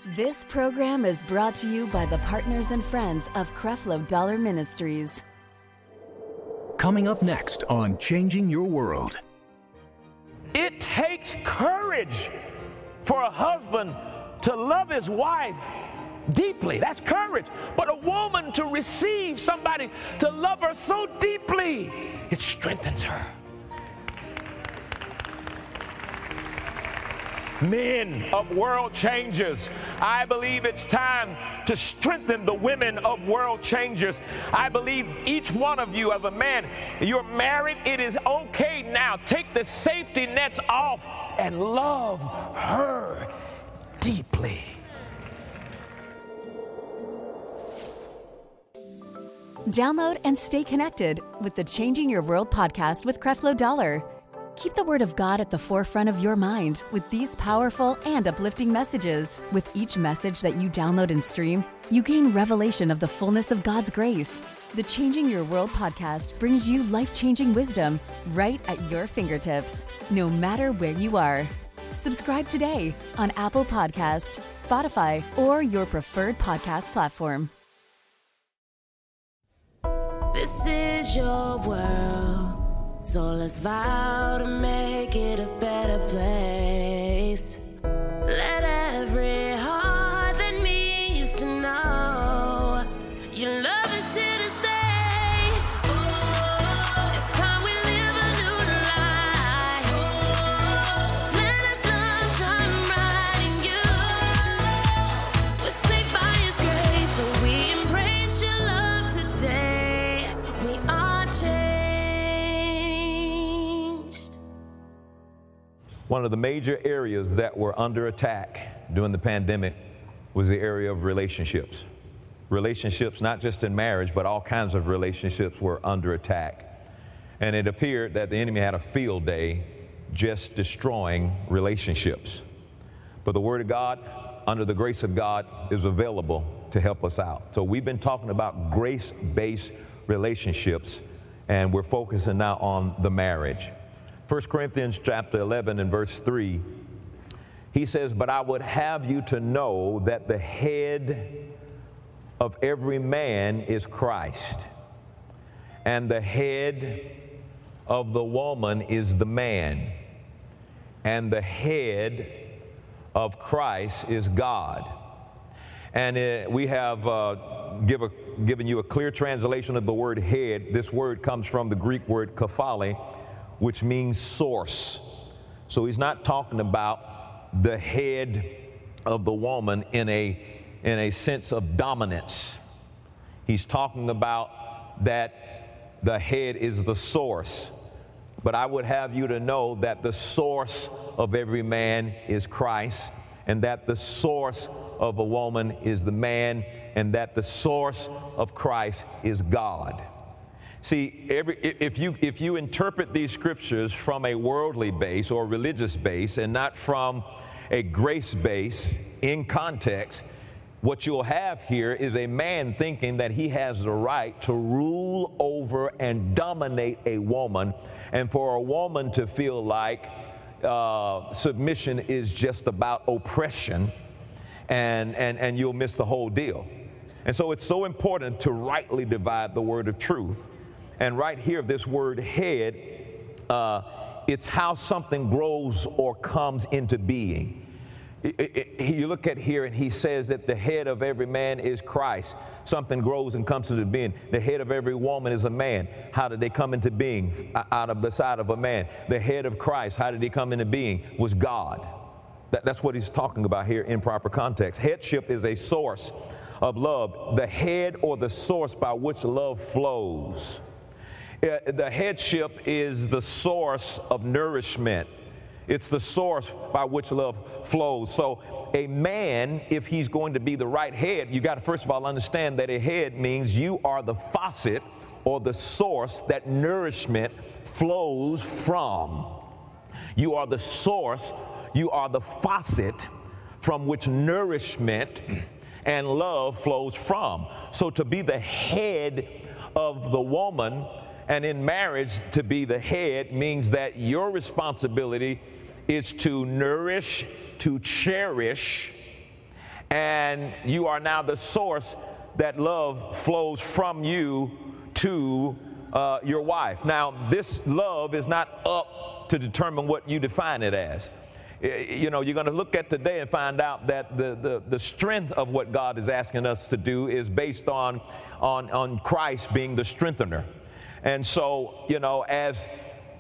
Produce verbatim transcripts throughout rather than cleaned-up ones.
This program is brought to you by the partners and friends of Creflo Dollar Ministries. Coming up next on Changing Your World. It takes courage for a husband to love his wife deeply. That's courage. But a woman to receive somebody to love her so deeply, it strengthens her. Men of world changers, I believe it's time to strengthen the women of world changers. I believe each one of you as a man, you're married, it is okay now. Take the safety nets off and love her deeply. Download and stay connected with the Changing Your World podcast with Creflo Dollar. Keep the Word of God at the forefront of your mind with these powerful and uplifting messages. With each message that you download and stream, you gain revelation of the fullness of God's grace. The Changing Your World podcast brings you life-changing wisdom right at your fingertips, no matter where you are. Subscribe today on Apple Podcast, Spotify, or your preferred podcast platform. This is your world. So let's vow to make it a better place. Let every heart that needs to know your love is here to stay. Oh, it's time we live a new life. Oh, let us love shine bright in you. We're saved by His grace, so we embrace your love today. We are changed. One of the major areas that were under attack during the pandemic was the area of relationships. Relationships, not just in marriage, but all kinds of relationships were under attack. And it appeared that the enemy had a field day just destroying relationships. But the Word of God, under the grace of God, is available to help us out. So we've been talking about grace-based relationships, and we're focusing now on the marriage. First Corinthians chapter eleven and verse three, he says, "But I would have you to know that the head of every man is Christ, and the head of the woman is the man, and the head of Christ is God." And uh, we have uh, give a, given you a clear translation of the word head. This word comes from the Greek word kephale, which means source. So he's not talking about the head of the woman in a, in a sense of dominance. He's talking about that the head is the source. But I would have you to know that the source of every man is Christ, and that the source of a woman is the man, and that the source of Christ is God. See, every, if you if you interpret these scriptures from a worldly base or religious base and not from a grace base in context, what you'll have here is a man thinking that he has the right to rule over and dominate a woman, and for a woman to feel like uh, submission is just about oppression, and, and, and you'll miss the whole deal. And so it's so important to rightly divide the word of truth. And right here, this word head, uh, it's how something grows or comes into being. It, it, it, you look at here and he says that the head of every man is Christ. Something grows and comes into being. The head of every woman is a man. How did they come into being? Out of the side of a man. The head of Christ, how did he come into being? Was God. That, that's what he's talking about here in proper context. Headship is a source of love. The head or the source by which love flows. Uh, the headship is the source of nourishment. It's the source by which love flows. So a man, if he's going to be the right head, you got to first of all understand that a head means you are the faucet or the source that nourishment flows from. You are the source, you are the faucet from which nourishment and love flows from. So to be the head of the woman, and in marriage, to be the head means that your responsibility is to nourish, to cherish, and you are now the source that love flows from you to uh, your wife. Now, this love is not up to determine what you define it as. You know, you're going to look at today and find out that the, the, the strength of what God is asking us to do is based on, on, on Christ being the strengthener. And so, you know, as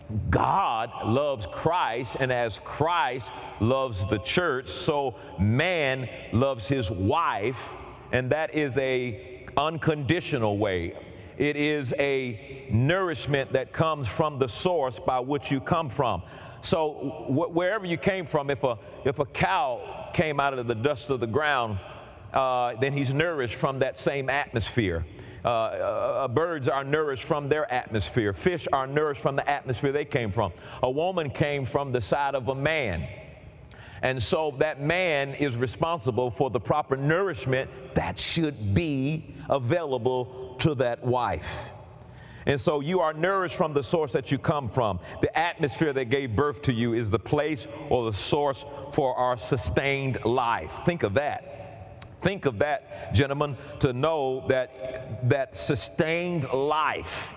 God loves Christ and as Christ loves the church, so man loves his wife, and that is a unconditional way. It is a nourishment that comes from the source by which you come from. So wh- wherever you came from, if a, if a cow came out of the dust of the ground, uh, then he's nourished from that same atmosphere. Uh, uh, birds are nourished from their atmosphere. Fish are nourished from the atmosphere they came from. A woman came from the side of a man. And so that man is responsible for the proper nourishment that should be available to that wife. And so you are nourished from the source that you come from. The atmosphere that gave birth to you is the place or the source for our sustained life. Think of that. Think of that, gentlemen, to know that that sustained life,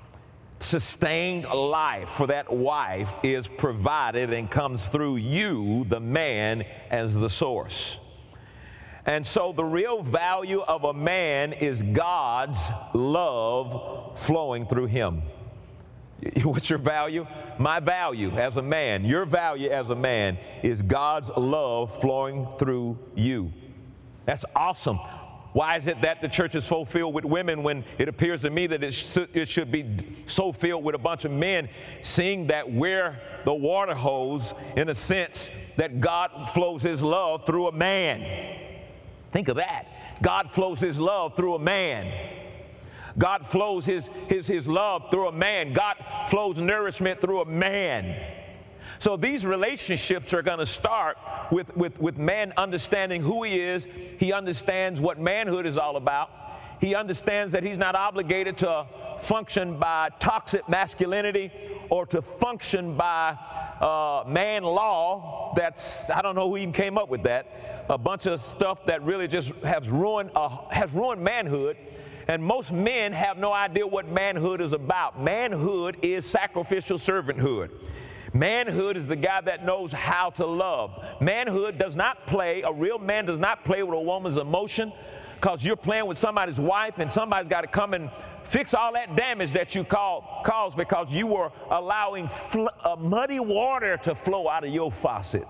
sustained life for that wife is provided and comes through you, the man, as the source. And so the real value of a man is God's love flowing through him. What's your value? My value as a man, your value as a man is God's love flowing through you. That's awesome. Why is it that the church is so filled with women when it appears to me that it, sh- it should be so filled with a bunch of men, seeing that we're the water hose in a sense that God flows his love through a man? Think of that. God flows his love through a man. God flows his, his, his love through a man. God flows nourishment through a man. So these relationships are going to start with, with, with man understanding who he is. He understands what manhood is all about. He understands that he's not obligated to function by toxic masculinity or to function by uh, man law. That's, I don't know who even came up with that. A bunch of stuff that really just has ruined, uh, has ruined manhood. And most men have no idea what manhood is about. Manhood is sacrificial servanthood. Manhood is the guy that knows how to love. Manhood does not play, a real man does not play with a woman's emotion, because you're playing with somebody's wife and somebody's got to come and fix all that damage that you call, caused because you were allowing fl- uh, muddy water to flow out of your faucet.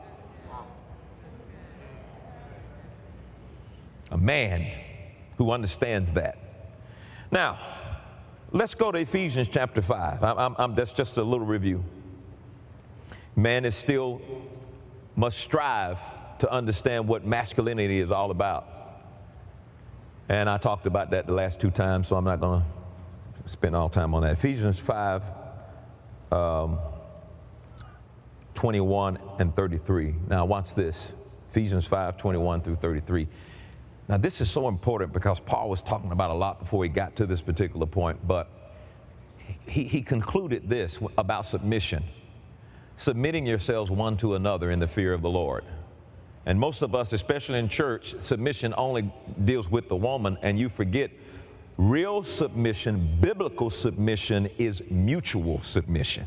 A man who understands that. Now, let's go to Ephesians chapter five. I'm, I'm, I'm, that's just a little review. Man is still must strive to understand what masculinity is all about. And I talked about that the last two times, so I'm not going to spend all time on that. Ephesians five, um, twenty-one and thirty-three. Now watch this. Ephesians five, twenty-one through thirty-three. Now this is so important because Paul was talking about a lot before he got to this particular point, but he, he concluded this about submission. Submitting yourselves one to another in the fear of the Lord. And most of us, especially in church, submission only deals with the woman, and you forget real submission, biblical submission is mutual submission.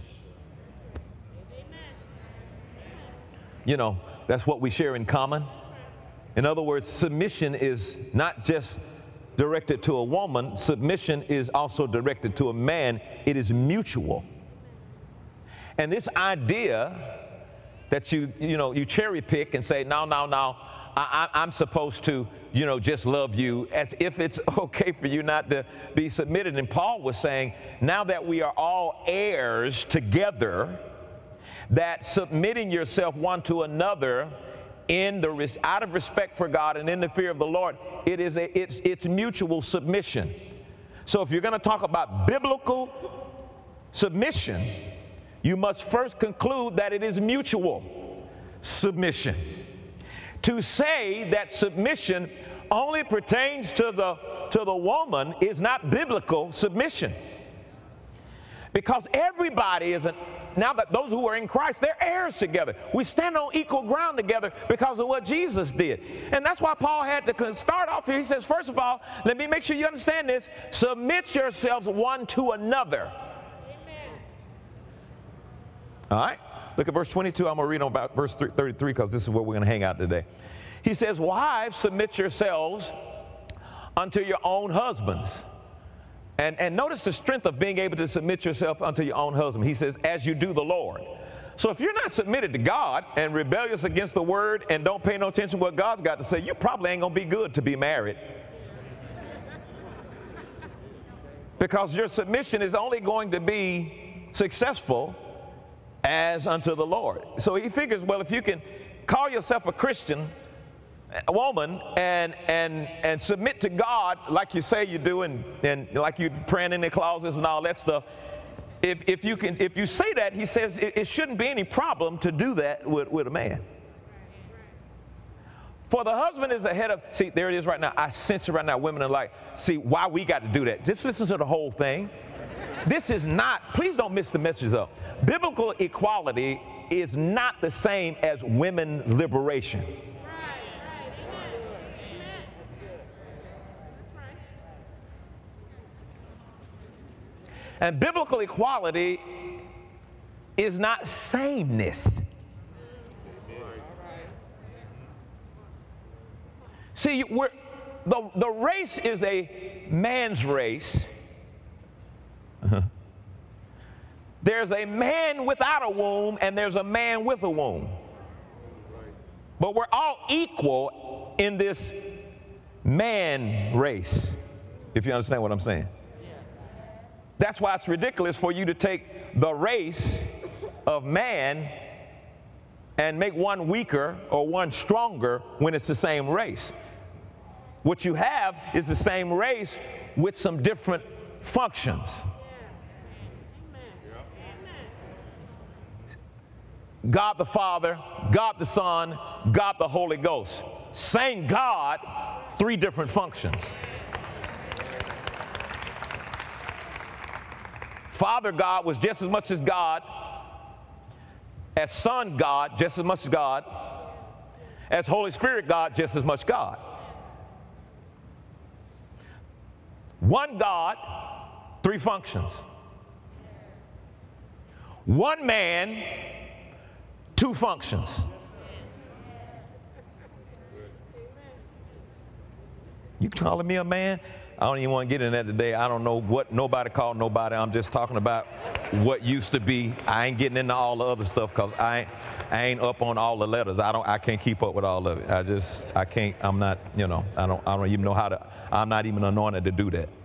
You know, that's what we share in common. In other words, submission is not just directed to a woman, submission is also directed to a man. It is mutual. And this idea that you, you know, you cherry pick and say, no, no, no, I, I, I'm supposed to, you know, just love you, as if it's okay for you not to be submitted. And Paul was saying, now that we are all heirs together, that submitting yourself one to another in the out of respect for God and in the fear of the Lord, it is a, it's, it's mutual submission. So if you're going to talk about biblical submission, you must first conclude that it is mutual submission. To say that submission only pertains to the, to the woman is not biblical submission. Because everybody is, an, now that those who are in Christ, they're heirs together. We stand on equal ground together because of what Jesus did. And that's why Paul had to start off here. He says, first of all, let me make sure you understand this. Submit yourselves one to another. Amen. All right. Look at verse twenty-two. I'm going to read on about verse thirty-three because this is where we're going to hang out today. He says, wives, submit yourselves unto your own husbands. And, and notice the strength of being able to submit yourself unto your own husband. He says, as you do the Lord. So if you're not submitted to God and rebellious against the word and don't pay no attention to what God's got to say, you probably ain't going to be good to be married. Because your submission is only going to be successful as unto the Lord. So he figures, well, if you can call yourself a Christian, a woman, and and and submit to God like you say you do, and and like you praying in the closets and all that stuff. If if you can, if you say that, he says it, it shouldn't be any problem to do that with, with a man. For the husband is the head of, see, there it is right now. I sense it right now. Women are like, see, why we got to do that? Just listen to the whole thing. This is not, please don't miss the message up. Biblical equality is not the same as women liberation. And biblical equality is not sameness. See, we're, the, the race is a man's race. Uh-huh. There's a man without a womb and there's a man with a womb. But we're all equal in this man race, if you understand what I'm saying. That's why it's ridiculous for you to take the race of man and make one weaker or one stronger when it's the same race. What you have is the same race with some different functions. God the Father, God the Son, God the Holy Ghost. Same God, three different functions. Father God was just as much as God, as Son God, just as much as God, as Holy Spirit God, just as much God. One God, three functions. One man, two functions. You calling me a man? I don't even want to get in that today. I don't know what nobody called nobody. I'm just talking about what used to be. I ain't getting into all the other stuff because I ain't, I ain't up on all the letters. I don't. I can't keep up with all of it. I just. I can't. I'm not. You know. I don't. I don't even know how to. I'm not even anointed to do that.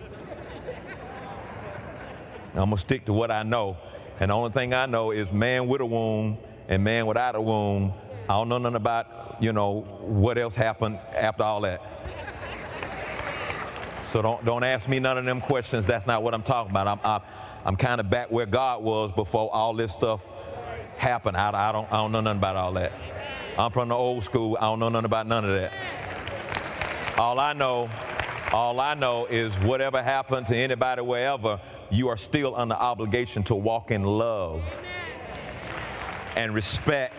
I'm gonna stick to what I know, and the only thing I know is man with a womb and man without a womb. I don't know nothing about, you know, what else happened after all that. So don't don't ask me none of them questions. That's not what I'm talking about. I'm I'm, I'm kind of back where God was before all this stuff happened. I, I don't I don't know nothing about all that. I'm from the old school. I don't know nothing about none of that. All I know, all I know is whatever happened to anybody wherever, you are still under obligation to walk in love and respect.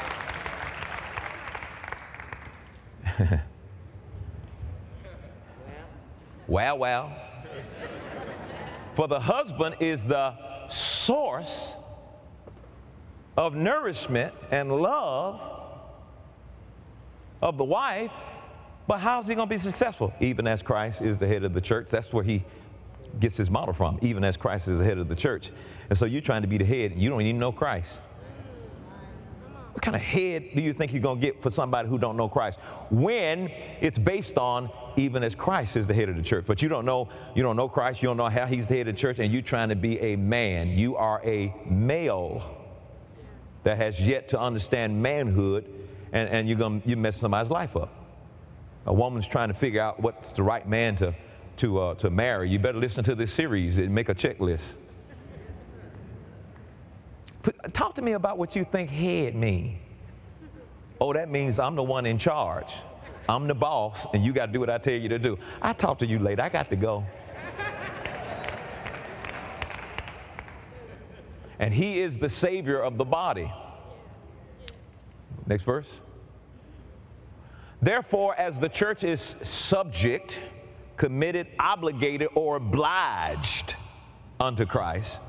Well, well. For the husband is the source of nourishment and love of the wife, but how's he going to be successful? Even as Christ is the head of the church. That's where he gets his model from, even as Christ is the head of the church. And so you're trying to be the head, you don't even know Christ. What kind of head do you think you're going to get for somebody who don't know Christ? When it's based on even as Christ is the head of the church. But you don't know, you don't know Christ, you don't know how he's the head of the church, and you're trying to be a man. You are a male that has yet to understand manhood, and, and you're going to you mess somebody's life up. A woman's trying to figure out what's the right man to, to, uh, to marry. You better listen to this series and make a checklist. Talk to me about what you think head mean. Oh, that means I'm the one in charge. I'm the boss, and you got to do what I tell you to do. I'll talk to you later. I got to go. And he is the Savior of the body. Next verse. Therefore, as the church is subject, committed, obligated, or obliged unto Christ,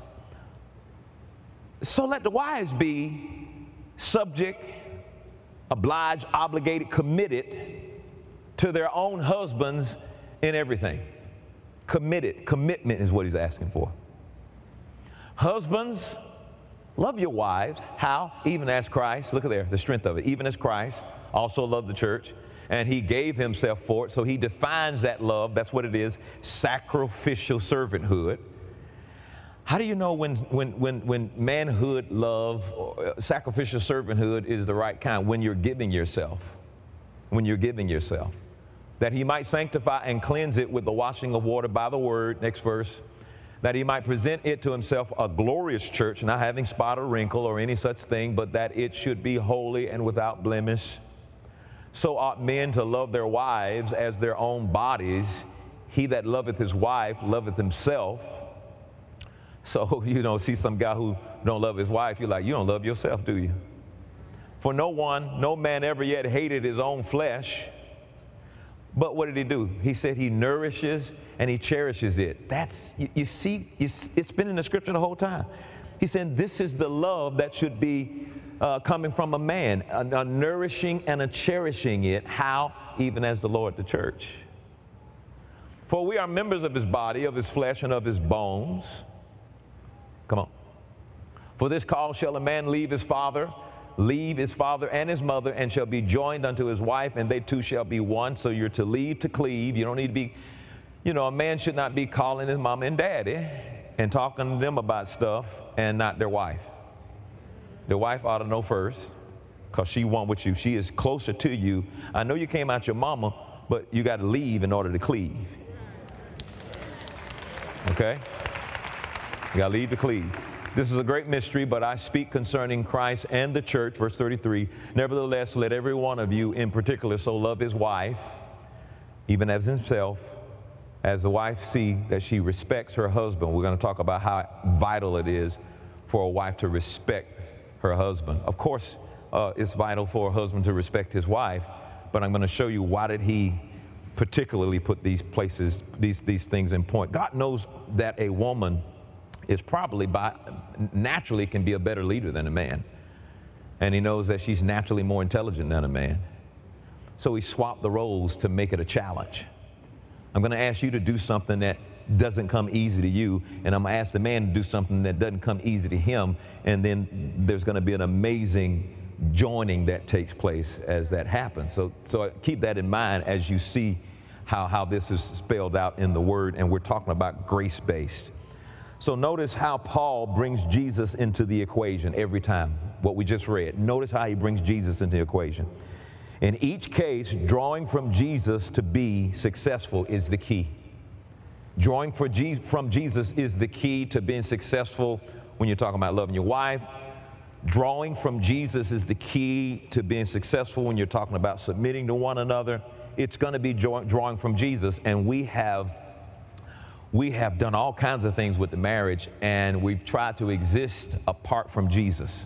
so let the wives be subject, obliged, obligated, committed to their own husbands in everything. Committed. Commitment is what he's asking for. Husbands, love your wives. How? Even as Christ. Look at there, the strength of it. Even as Christ also loved the church, and he gave himself for it. So he defines that love. That's what it is. Sacrificial servanthood. How do you know when, when, when, when manhood love, or sacrificial servanthood is the right kind? When you're giving yourself. When you're giving yourself. That he might sanctify and cleanse it with the washing of water by the word. Next verse. That he might present it to himself a glorious church, not having spot or wrinkle or any such thing, but that it should be holy and without blemish. So ought men to love their wives as their own bodies. He that loveth his wife loveth himself. So, you know, see some guy who don't love his wife, you're like, you don't love yourself, do you? For no one, no man ever yet hated his own flesh. But what did he do? He said he nourishes and he cherishes it. That's, you, you see, you, it's been in the scripture the whole time. He said this is the love that should be uh, coming from a man, a, a nourishing and a cherishing it. How? Even as the Lord the church. For we are members of his body, of his flesh, and of his bones. Come on. For this cause shall a man leave his father, leave his father and his mother, and shall be joined unto his wife, and they two shall be one. So you're to leave to cleave. You don't need to be, you know, a man should not be calling his mom and daddy and talking to them about stuff and not their wife. Their wife ought to know first, because she wants with you. She is closer to you. I know you came out your mama, but you got to leave in order to cleave. Okay? You got to leave to cleave. This is a great mystery, but I speak concerning Christ and the church, verse thirty-three. Nevertheless, let every one of you in particular so love his wife, even as himself, as the wife see that she respects her husband. We're going to talk about how vital it is for a wife to respect her husband. Of course, uh, it's vital for a husband to respect his wife, but I'm going to show you why did he particularly put these places, these, these things in point. God knows that a woman is probably by naturally can be a better leader than a man. And he knows that she's naturally more intelligent than a man. So he swapped the roles to make it a challenge. I'm going to ask you to do something that doesn't come easy to you, and I'm going to ask the man to do something that doesn't come easy to him, and then there's going to be an amazing joining that takes place as that happens. So, so keep that in mind as you see how, how this is spelled out in the Word, and we're talking about grace-based. So notice how Paul brings Jesus into the equation every time, what we just read. Notice how he brings Jesus into the equation. In each case, drawing from Jesus to be successful is the key. Drawing for Je- from Jesus is the key to being successful when you're talking about loving your wife. Drawing from Jesus is the key to being successful when you're talking about submitting to one another. It's going to be draw- drawing from Jesus, and we have We have done all kinds of things with the marriage, and we've tried to exist apart from Jesus.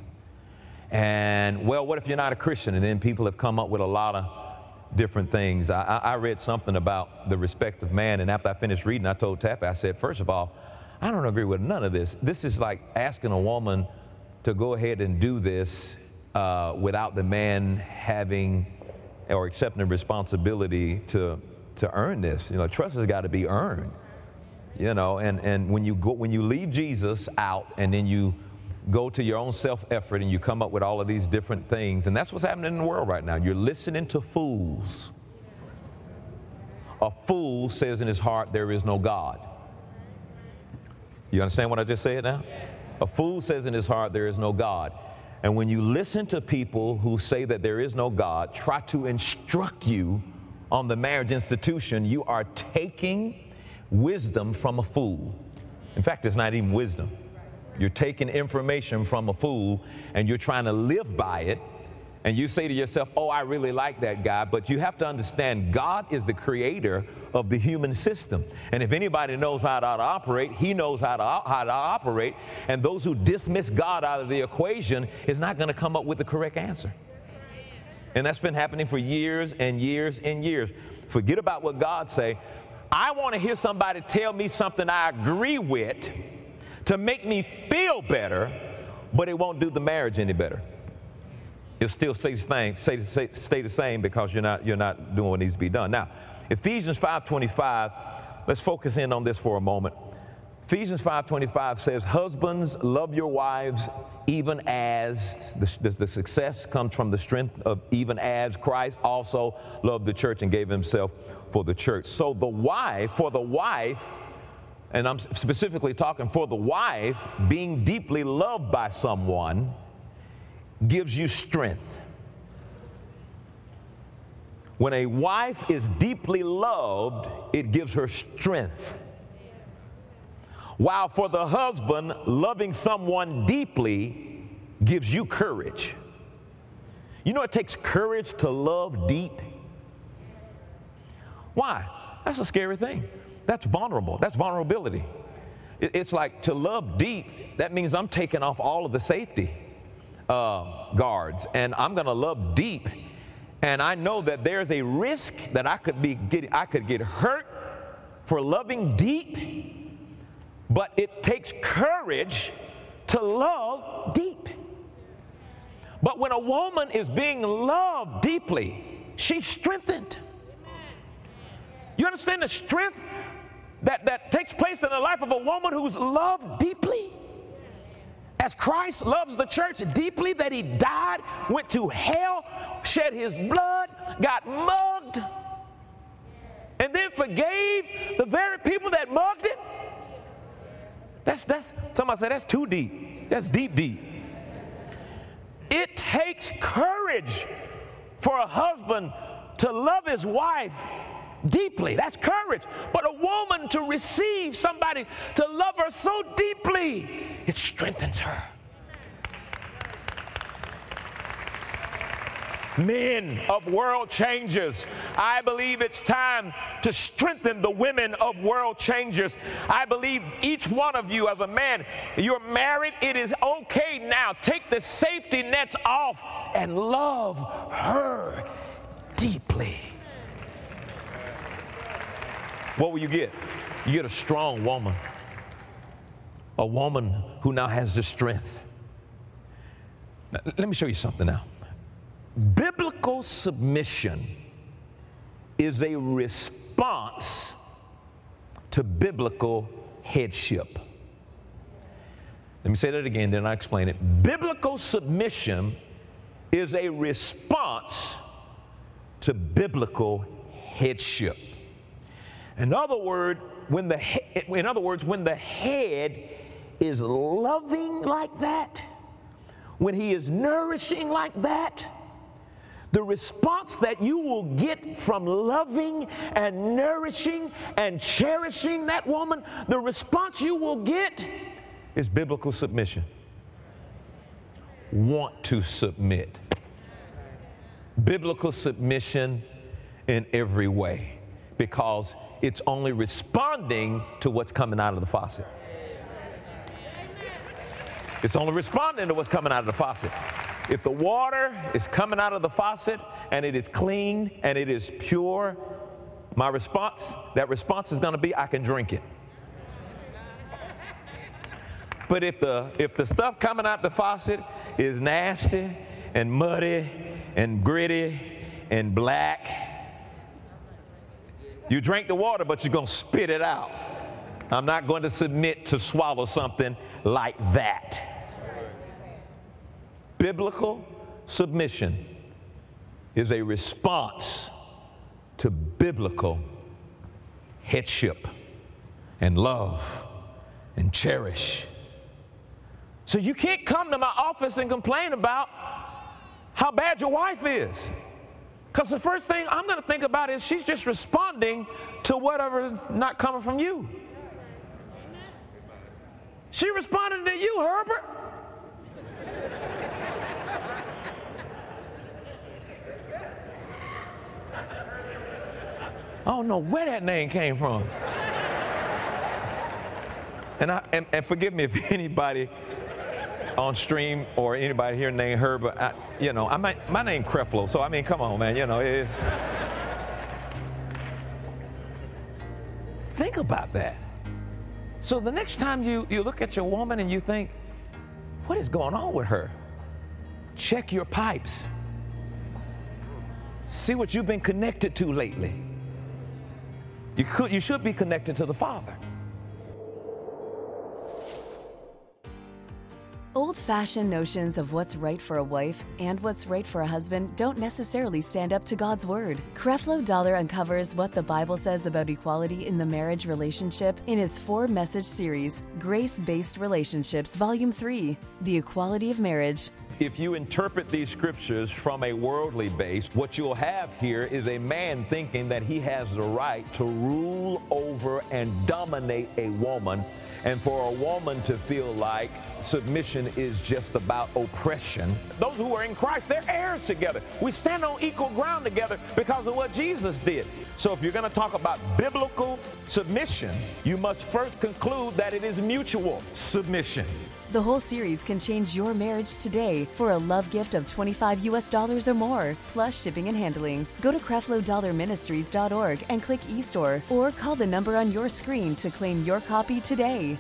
And, well, what if you're not a Christian? And then people have come up with a lot of different things. I, I read something about the respect of man, and after I finished reading, I told Taffy, I said, first of all, I don't agree with none of this. This is like asking a woman to go ahead and do this uh, without the man having or accepting the responsibility to, to earn this. You know, trust has got to be earned. You know, and, and when you go, when you leave Jesus out and then you go to your own self-effort and you come up with all of these different things, and that's what's happening in the world right now. You're listening to fools. A fool says in his heart, there is no God. You understand what I just said now? A fool says in his heart, there is no God. And when you listen to people who say that there is no God, try to instruct you on the marriage institution, you are taking wisdom from a fool. In fact, it's not even wisdom. You're taking information from a fool and you're trying to live by it, and you say to yourself, oh, I really like that guy, but you have to understand God is the creator of the human system. And if anybody knows how to, how to operate, he knows how to, how to operate. And those who dismiss God out of the equation is not going to come up with the correct answer. And that's been happening for years and years and years. Forget about what God say. I want to hear somebody tell me something I agree with to make me feel better, but it won't do the marriage any better. It'll still stay the same, stay, stay, stay the same because you're not, you're not doing what needs to be done. Now, Ephesians five twenty-five, let's focus in on this for a moment. Ephesians five twenty-five says, husbands, love your wives even as, the, the, the success comes from the strength of even as Christ also loved the church and gave himself for the church. So the wife, for the wife, and I'm specifically talking for the wife, being deeply loved by someone gives you strength. When a wife is deeply loved, it gives her strength. While for the husband, loving someone deeply gives you courage. You know it takes courage to love deep? Why? That's a scary thing. That's vulnerable. That's vulnerability. It's like to love deep, that means I'm taking off all of the safety uh, guards, and I'm going to love deep. And I know that there's a risk that I could be get, I could get hurt for loving deep, but it takes courage to love deep. But when a woman is being loved deeply, she's strengthened. You understand the strength that, that takes place in the life of a woman who's loved deeply? As Christ loves the church deeply, that he died, went to hell, shed his blood, got mugged, and then forgave the very people that mugged him. That's, that's, somebody said that's too deep. That's deep, deep. It takes courage for a husband to love his wife deeply. That's courage. But a woman to receive somebody to love her so deeply, it strengthens her. Men of world changers, I believe it's time to strengthen the women of world changers. I believe each one of you as a man, you're married, it is okay now. Take the safety nets off and love her deeply. What will you get? You get a strong woman. A woman who now has the strength. Now, let me show you something now. Biblical submission is a response to biblical headship. Let me say that again, then I explain it. Biblical submission is a response to biblical headship. In other words, when the he- in other words, when the head is loving like that, when he is nourishing like that, the response that you will get from loving and nourishing and cherishing that woman, the response you will get is biblical submission. Want to submit. Biblical submission in every way, because it's only responding to what's coming out of the faucet. It's only responding to what's coming out of the faucet. If the water is coming out of the faucet and it is clean and it is pure, my response, that response is going to be, I can drink it. But if the, if the stuff coming out the faucet is nasty and muddy and gritty and black, you drink the water, but you're going to spit it out. I'm not going to submit to swallow something like that. Biblical submission is a response to biblical headship and love and cherish. So you can't come to my office and complain about how bad your wife is. Because the first thing I'm going to think about is she's just responding to whatever's not coming from you. She responded to you, Herbert. I don't know where that name came from. And, I, and, and forgive me if anybody on stream or anybody here named her, but I, you know, I might, my name Creflo, so I mean, come on, man, you know. It's... Think about that. So the next time you, you look at your woman and you think, what is going on with her? Check your pipes. See what you've been connected to lately. You could, you should be connected to the Father. Old-fashioned notions of what's right for a wife and what's right for a husband don't necessarily stand up to God's Word. Creflo Dollar uncovers what the Bible says about equality in the marriage relationship in his four-message series, Grace-Based Relationships, Volume three, The Equality of Marriage. If you interpret these scriptures from a worldly base, what you'll have here is a man thinking that he has the right to rule over and dominate a woman, and for a woman to feel like submission is just about oppression. Those who are in Christ, they're heirs together. We stand on equal ground together because of what Jesus did. So if you're going to talk about biblical submission, you must first conclude that it is mutual submission. The whole series can change your marriage today for a love gift of twenty-five U S dollars or more, plus shipping and handling. Go to Creflo Dollar Ministries dot org and click eStore, or call the number on your screen to claim your copy today.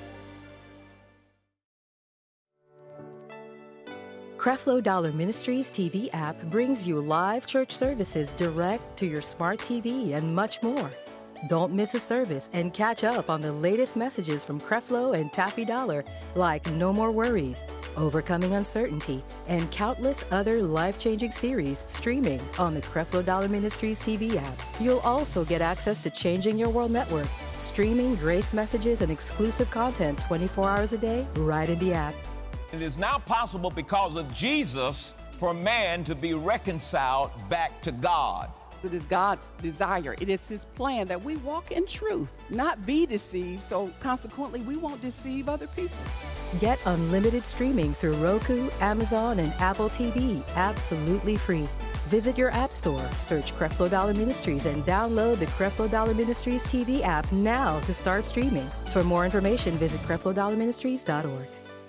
Creflo Dollar Ministries T V app brings you live church services direct to your smart T V and much more. Don't miss a service and catch up on the latest messages from Creflo and Taffy Dollar, like No More Worries, Overcoming Uncertainty, and countless other life-changing series streaming on the Creflo Dollar Ministries T V app. You'll also get access to Changing Your World Network, streaming grace messages and exclusive content twenty-four hours a day right in the app. It is now possible because of Jesus for man to be reconciled back to God. It is God's desire. It is his plan that we walk in truth, not be deceived. So consequently, we won't deceive other people. Get unlimited streaming through Roku, Amazon, and Apple T V absolutely free. Visit your app store, search Creflo Dollar Ministries, and download the Creflo Dollar Ministries T V app now to start streaming. For more information, visit Creflo Dollar Ministries dot org.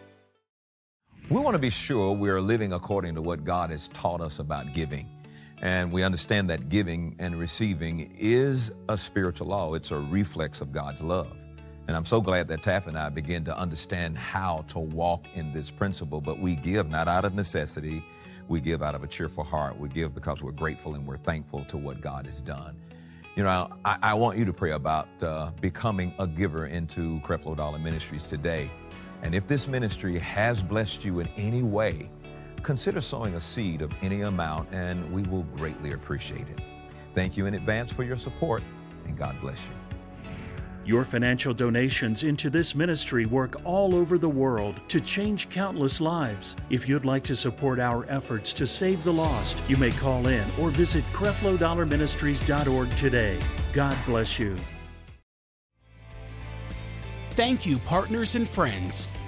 We want to be sure we are living according to what God has taught us about giving. And we understand that giving and receiving is a spiritual law. It's a reflex of God's love. And I'm so glad that Taff and I begin to understand how to walk in this principle. But we give not out of necessity. We give out of a cheerful heart. We give because we're grateful and we're thankful to what God has done. You know, I, I want you to pray about uh, becoming a giver into Creflo Dollar Ministries today. And if this ministry has blessed you in any way, consider sowing a seed of any amount, and we will greatly appreciate it. Thank you in advance for your support, and God bless you. Your financial donations into this ministry work all over the world to change countless lives. If you'd like to support our efforts to save the lost, you may call in or visit Creflo Dollar Ministries dot org today. God bless you. Thank you, partners and friends.